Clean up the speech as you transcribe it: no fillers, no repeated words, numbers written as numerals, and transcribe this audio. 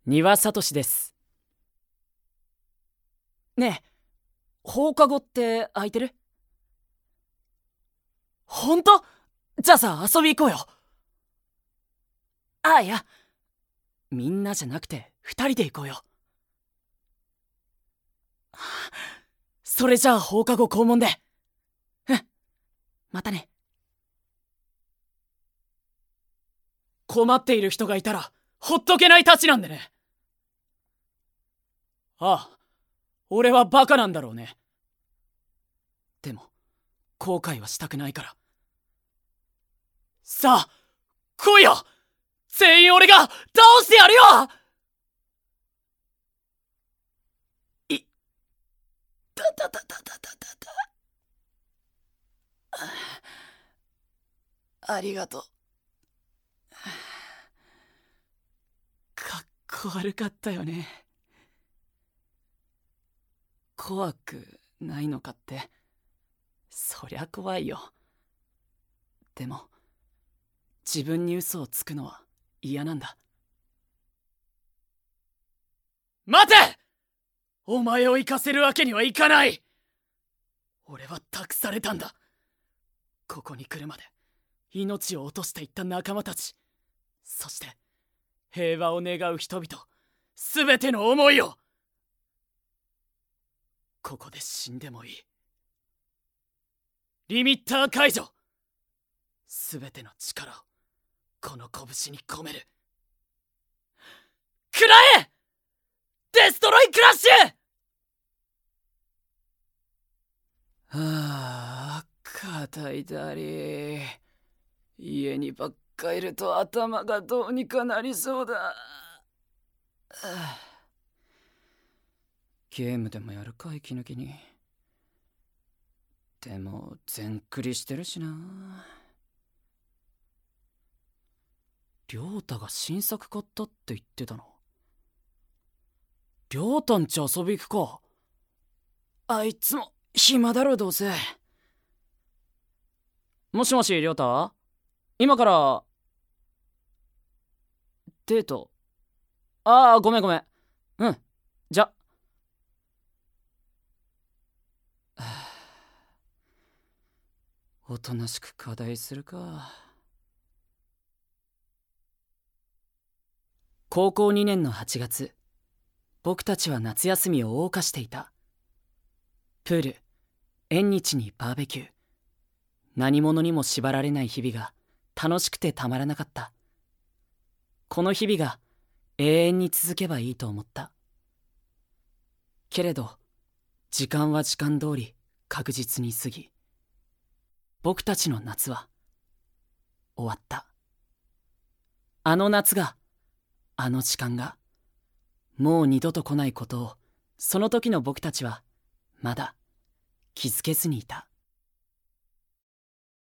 丹羽聡です。 ねえ、放課後って空いてる？ほんと？じゃあさ、遊び行こうよ。いや、みんなじゃなくて2人で行こうよ。それじゃあ放課後校門で。またね。困っている人がいたらほっとけないたちなんでね。俺はバカなんだろうね。でも後悔はしたくないから。さあ来いよ、全員俺が倒してやるよ。ありがとう。かっこ悪かったよね。怖くないのかって。そりゃ怖いよ。でも自分に嘘をつくのは嫌なんだ。待て！お前を行かせるわけにはいかない。俺は託されたんだ。ここに来るまで命を落としていった仲間たち、そして平和を願う人々、全ての思いを。ここで死んでもいい。リミッター解除。全ての力をこの拳に込める。食らえ！デストロイクラッシュ！肩痛り。家にばっかいると頭がどうにかなりそうだ。ゲームでもやるか、息抜きに。でも全クリしてるしな。亮太が新作買ったって言ってたの。亮太んち遊び行くか。あいつも暇だろどうせ。もしもし亮太、今からデート？ごめん。じゃ。おとなしく課題するか。高校2年の8月、僕たちは夏休みを謳歌していた。プール、縁日にバーベキュー、何者にも縛られない日々が楽しくてたまらなかった。この日々が永遠に続けばいいと思った。けれど時間は時間通り確実に過ぎ、僕たちの夏は終わった。あの夏が、あの時間がもう二度と来ないことを、その時の僕たちはまだ気づけずにいた。